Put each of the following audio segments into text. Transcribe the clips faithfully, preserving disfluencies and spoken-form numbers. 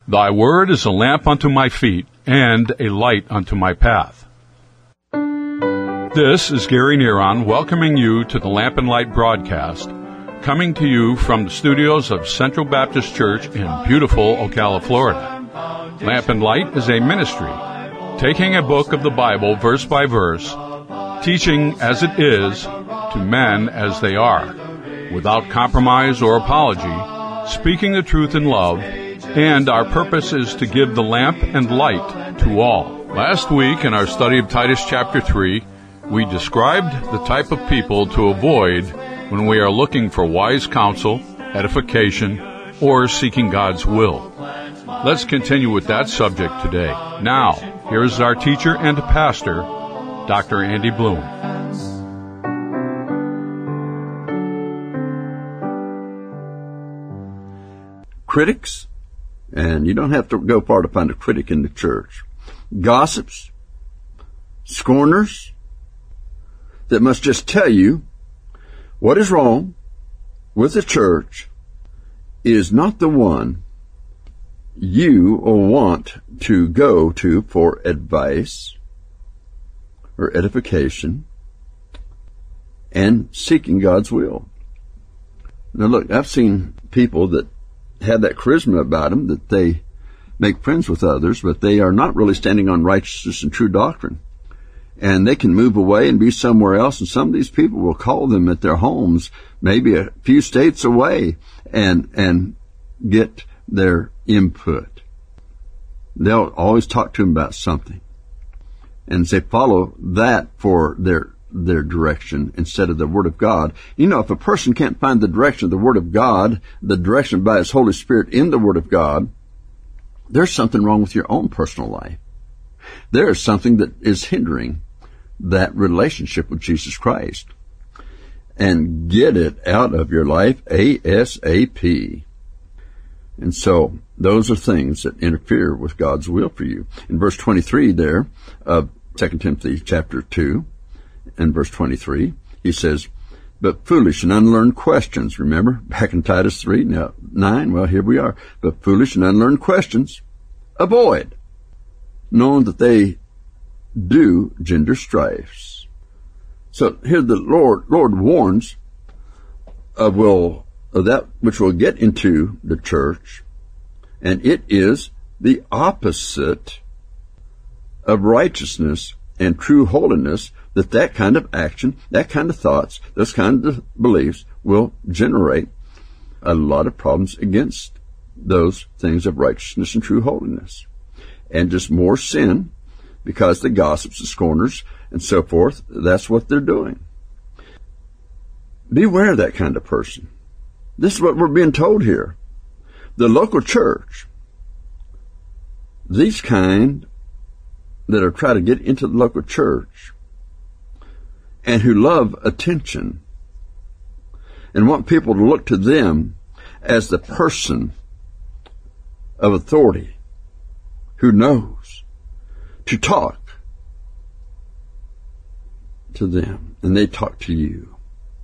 Thy word is a lamp unto my feet and a light unto my path. This is Gary Neron welcoming you to the Lamp and Light broadcast, coming to you from the studios of Central Baptist Church in beautiful Ocala, Florida. Lamp and Light is a ministry, taking a book of the Bible verse by verse, teaching as it is to men as they are, without compromise or apology, speaking the truth in love, and our purpose is to give the lamp and light to all. Last week in our study of Titus chapter three, we described the type of people to avoid when we are looking for wise counsel, edification, or seeking God's will. Let's continue with that subject today. Now, here is our teacher and pastor, Doctor Andy Bloom. Critics, and you don't have to go far to find a critic in the church. Gossips, scorners, that must just tell you what is wrong with the church is not the one you will want to go to for advice or edification and seeking God's will. Now look, I've seen people that have that charisma about them that they make friends with others, but they are not really standing on righteousness and true doctrine. And they can move away and be somewhere else, and some of these people will call them at their homes, maybe a few states away, and and get their input. They'll always talk to them about something, and they follow that for their their direction instead of the Word of God. You know, if a person can't find the direction of the Word of God, the direction by His Holy Spirit in the Word of God, there's something wrong with your own personal life. There is something that is hindering that relationship with Jesus Christ. And get it out of your life ASAP. And so, those are things that interfere with God's will for you. In verse twenty-three there of Second Timothy chapter two, in verse twenty-three, he says, but foolish and unlearned questions, remember, back in Titus three, now nine, well, here we are. But foolish and unlearned questions, avoid, knowing that they do gender strifes. So here the Lord, Lord warns of will, of that which will get into the church, and it is the opposite of righteousness and true holiness, that that kind of action, that kind of thoughts, those kinds of beliefs will generate a lot of problems against those things of righteousness and true holiness. And just more sin, because the gossips, the scorners, and so forth, that's what they're doing. Beware of that kind of person. This is what we're being told here. The local church, these kind that are trying to get into the local church and who love attention and want people to look to them as the person of authority who knows to talk to them, and they talk to you.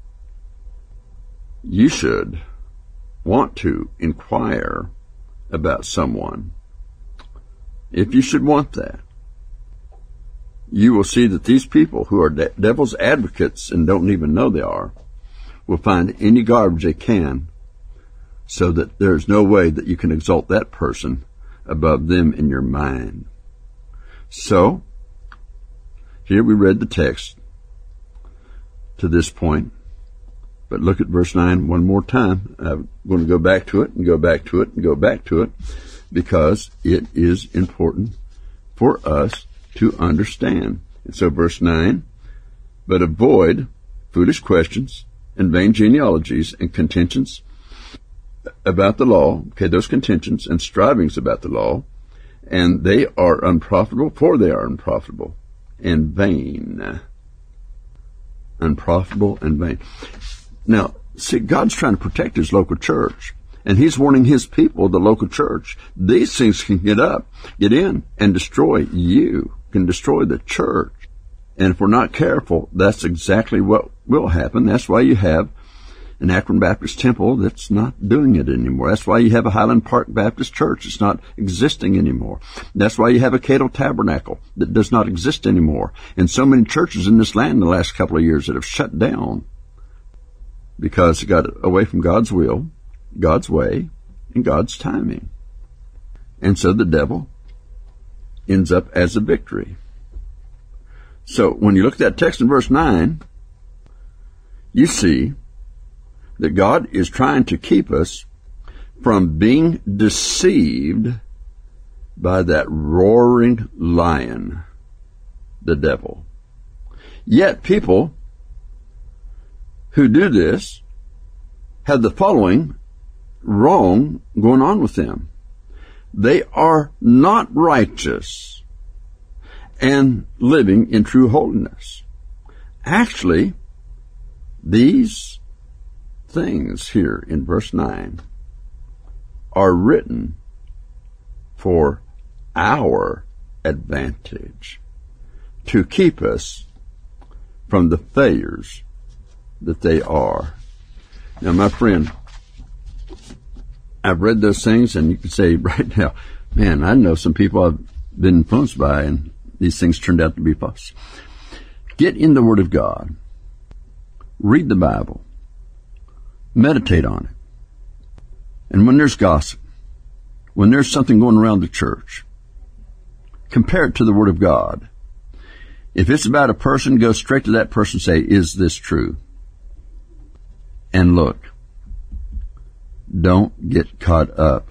You should want to inquire about someone. If you should want that, you will see that these people who are de- devil's advocates and don't even know they are will find any garbage they can so that there's no way that you can exalt that person above them in your mind. So, here we read the text to this point, but look at verse nine one more time. I'm going to go back to it and go back to it and go back to it because it is important for us to understand. And so verse nine, but avoid foolish questions and vain genealogies and contentions about the law, okay, those contentions and strivings about the law, and they are unprofitable, for they are unprofitable and vain. Unprofitable and vain. Now, see, God's trying to protect His local church, and He's warning His people, the local church, these things can get up, get in, and destroy you, can destroy the church. And if we're not careful, that's exactly what will happen. That's why you have an Akron Baptist Temple that's not doing it anymore. That's why you have a Highland Park Baptist Church. It's not existing anymore. That's why you have a Cato Tabernacle that does not exist anymore. And so many churches in this land in the last couple of years that have shut down because it got away from God's will, God's way, and God's timing. And so the devil ends up as a victory. So when you look at that text in verse nine, you see that God is trying to keep us from being deceived by that roaring lion, the devil. Yet people who do this have the following wrong going on with them. They are not righteous and living in true holiness. Actually, these things here in verse nine are written for our advantage, to keep us from the failures that they are. Now, my friend, I've read those things, and you can say right now, man, I know some people I've been influenced by, and these things turned out to be false. Get in the Word of God. Read the Bible. Meditate on it. And when there's gossip, when there's something going around the church, compare it to the Word of God. If it's about a person, go straight to that person and say, is this true? And look, don't get caught up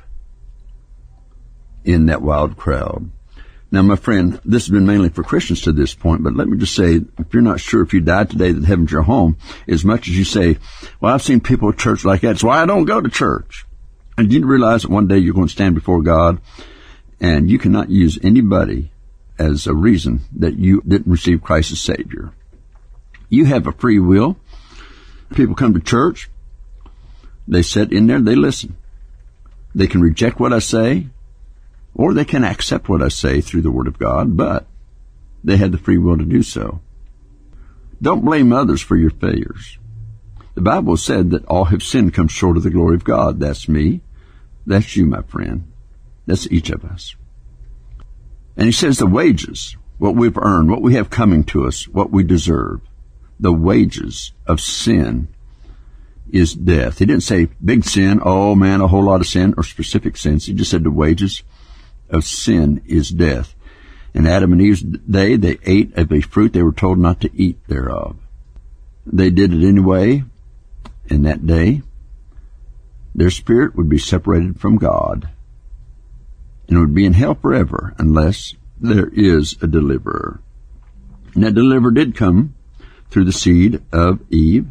in that wild crowd. Now, my friend, this has been mainly for Christians to this point, but let me just say, if you're not sure if you died today that heaven's your home, as much as you say, well, I've seen people at church like that, it's why I don't go to church. And you realize that one day you're going to stand before God, and you cannot use anybody as a reason that you didn't receive Christ as Savior. You have a free will. People come to church. They sit in there, they listen. They can reject what I say, or they can accept what I say through the Word of God, but they have the free will to do so. Don't blame others for your failures. The Bible said that all have sinned, come short of the glory of God. That's me. That's you, my friend. That's each of us. And he says the wages, what we've earned, what we have coming to us, what we deserve, the wages of sin is death. He didn't say big sin, oh man, a whole lot of sin, or specific sins. He just said the wages of sin is death. In Adam and Eve's day, they ate of a fruit they were told not to eat thereof. They did it anyway. In that day, their spirit would be separated from God and would be in hell forever unless there is a deliverer. And that deliverer did come through the seed of Eve,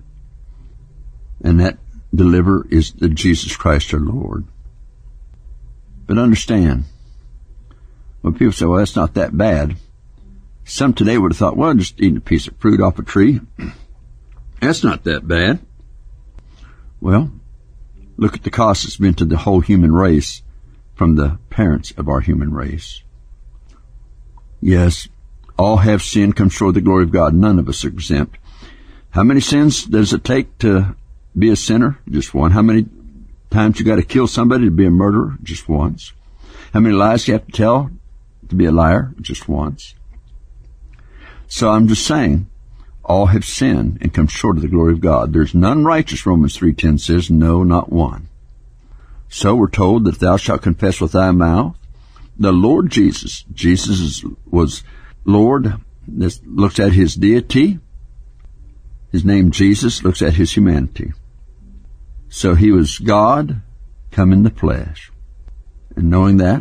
and that deliverer is the Jesus Christ our Lord. But understand, when people say, well, that's not that bad, some today would have thought, well, just eating a piece of fruit off a tree, that's not that bad. Well, look at the cost it's been to the whole human race from the parents of our human race. Yes, all have sinned, come short of the glory of God. None of us are exempt. How many sins does it take to be a sinner? Just one. How many times you got to kill somebody to be a murderer? Just once. How many lies do you have to tell to be a liar? Just once. So I'm just saying, all have sinned and come short of the glory of God. There's none righteous, Romans three ten says, no, not one. So we're told that thou shalt confess with thy mouth the Lord Jesus. Jesus is, was Lord. This looks at his deity. His name Jesus looks at his humanity. So he was God come in the flesh. And knowing that,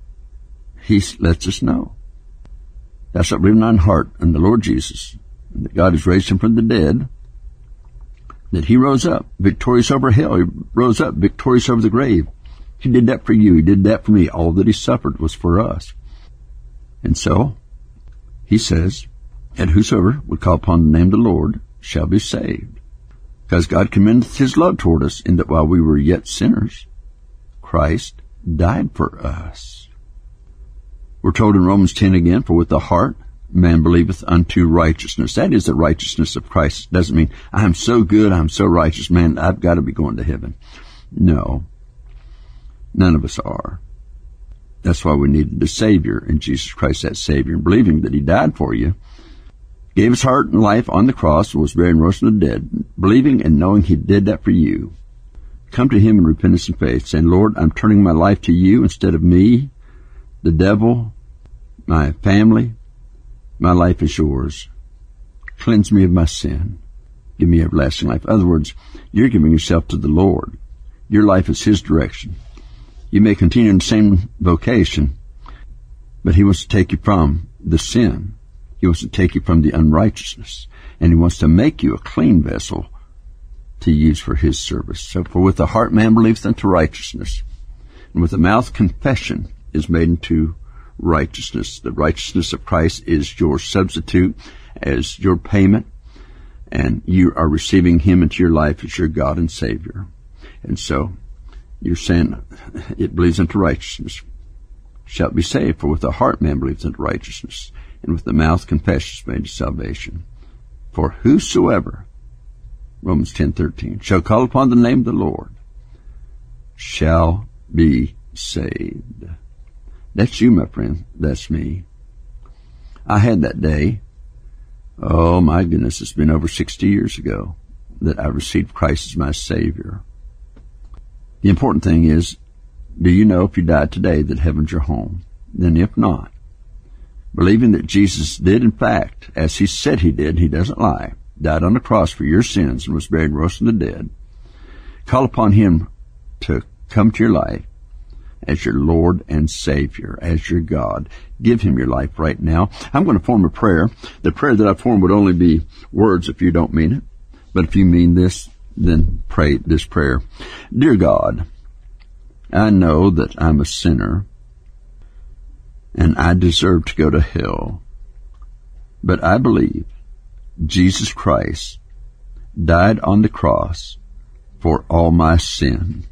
he lets us know. Thou shalt believe in thine heart in the Lord Jesus, and that God has raised him from the dead, that he rose up victorious over hell. He rose up victorious over the grave. He did that for you. He did that for me. All that he suffered was for us. And so, he says, and whosoever would call upon the name of the Lord shall be saved. Because God commendeth his love toward us, in that while we were yet sinners, Christ died for us. We're told in Romans ten again, for with the heart man believeth unto righteousness. That is the righteousness of Christ. It doesn't mean I'm so good, I'm so righteous, man, I've got to be going to heaven. No, none of us are. That's why we needed a Savior, and Jesus Christ, that Savior, and believing that He died for you, gave His heart and life on the cross, was buried and rose from the dead, believing and knowing He did that for you. Come to Him in repentance and faith, saying, Lord, I'm turning my life to You instead of me, the devil, my family. My life is Yours. Cleanse me of my sin. Give me everlasting life. In other words, you're giving yourself to the Lord. Your life is His direction. You may continue in the same vocation, but He wants to take you from the sin. He wants to take you from the unrighteousness. And He wants to make you a clean vessel to use for His service. So, for with the heart man believeth unto righteousness, and with the mouth confession is made into righteousness. The righteousness of Christ is your substitute as your payment, and you are receiving Him into your life as your God and Savior. And so you're saying, it believes unto righteousness, shalt be saved. For with the heart man believes unto righteousness, and with the mouth confession is made to salvation. For whosoever, Romans ten thirteen, shall call upon the name of the Lord shall be saved. That's you, my friend. That's me. I had that day, oh my goodness, it's been over sixty years ago, that I received Christ as my Savior. The important thing is, do you know if you died today that heaven's your home? Then if not, believing that Jesus did in fact, as He said He did, He doesn't lie, died on the cross for your sins and was buried and rose from the dead, call upon Him to come to your life as your Lord and Savior, as your God. Give Him your life right now. I'm going to form a prayer. The prayer that I form would only be words if you don't mean it. But if you mean this, then pray this prayer. Dear God, I know that I'm a sinner and I deserve to go to hell. But I believe Jesus Christ died on the cross for all my sin.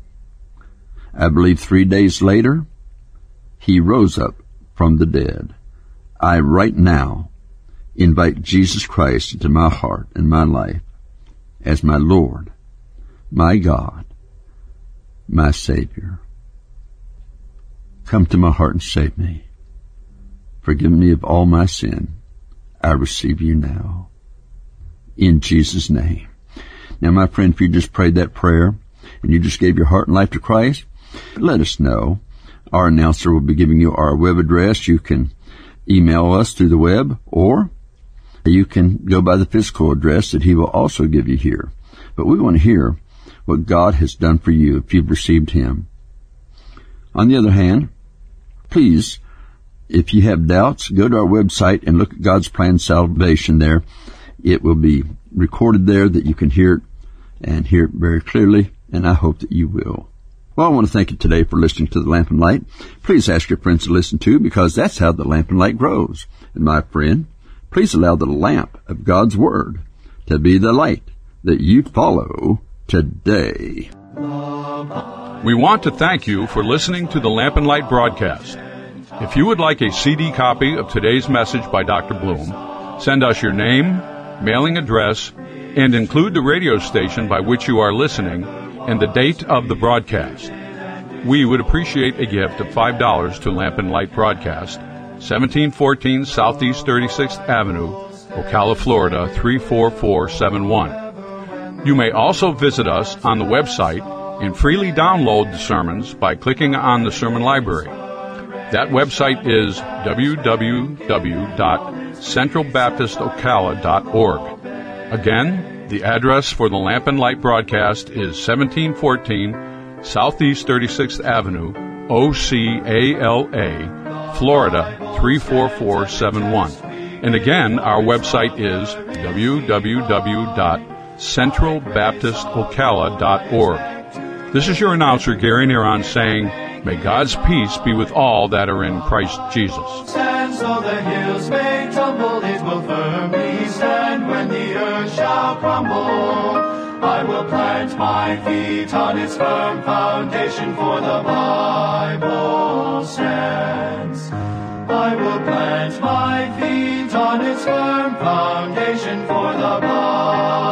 I believe three days later, He rose up from the dead. I right now invite Jesus Christ into my heart and my life as my Lord, my God, my Savior. Come to my heart and save me. Forgive me of all my sin. I receive You now. In Jesus' name. Now, my friend, if you just prayed that prayer and you just gave your heart and life to Christ, let us know. Our announcer will be giving you our web address. You can email us through the web, or you can go by the physical address that he will also give you here. But we want to hear what God has done for you if you've received Him. On the other hand, please, if you have doubts, go to our website and look at God's Plan Salvation there. It will be recorded there that you can hear it and hear it very clearly, and I hope that you will. Well, I want to thank you today for listening to The Lamp and Light. Please ask your friends to listen too, because that's how The Lamp and Light grows. And my friend, please allow the lamp of God's Word to be the light that you follow today. We want to thank you for listening to the Lamp and Light broadcast. If you would like a C D copy of today's message by Doctor Bloom, send us your name, mailing address, and include the radio station by which you are listening and the date of the broadcast. We would appreciate a gift of five dollars to Lamp and Light Broadcast, seventeen fourteen Southeast thirty-sixth Avenue, Ocala, Florida, three four four seven one. You may also visit us on the website and freely download the sermons by clicking on the sermon library. That website is w w w dot central baptist ocala dot org. Again, the address for the Lamp and Light broadcast is seventeen fourteen Southeast thirty-sixth Avenue, O C A L A, Florida, three four four seven one. And again, our website is w w w dot central baptist ocala dot org. This is your announcer, Gary Neron, saying, may God's peace be with all that are in Christ Jesus. And so the hills may tumble, it will firmly stand when the earth shall crumble. I will plant my feet on its firm foundation, for the Bible stands. I will plant my feet on on its firm foundation for the body.